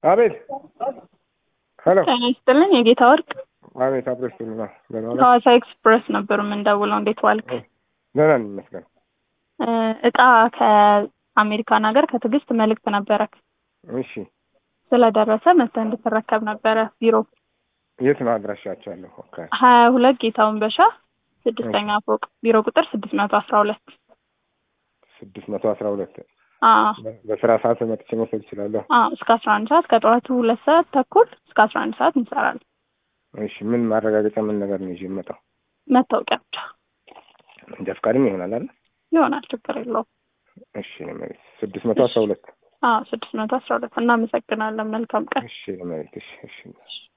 አቤት ሄሎ ይስጥልኝ የጌታ ወርቅ አቤት አብረሽልኝ ሐዋሳ ኤክስፕረስ ነበር የምንደውለው። እንዴት ዋልክ? ደህና ነኝ ይመስገን። እቃ ከአሜሪካን ሀገር ከትዕግስት መልእክት ነበረክ። እሺ ስለደረሰ መተህ እንድትረከብ ነበረ ቢሮ። የት ነው አድራሻችሁ ያለው? ኦኬ 22 ጌታውን በሻ 6ኛ ፎቅ ቢሮ ቁጥር 612 612 አዎ በስራ ሰዓት መጥቼ መውሰድ እችላለሁ? አዎ እስከ 11 ሰዓት ከጠዋቱ 2 ሰዓት ተኩል እስከ 11 ሰዓት እንሰራለን። እሺ ምን ማረጋገጫ ምን ነገር ነው ይዤ የምመጣው? መታወቂያ ብቻ። እንጃ ፈቃድም ይሆናል አይደል? ይሆናል፣ ችግር የለውም። እሺ ማለት 612 612 እናመሰግናለን። መልካም ቀን። እሺ ማለት እሺ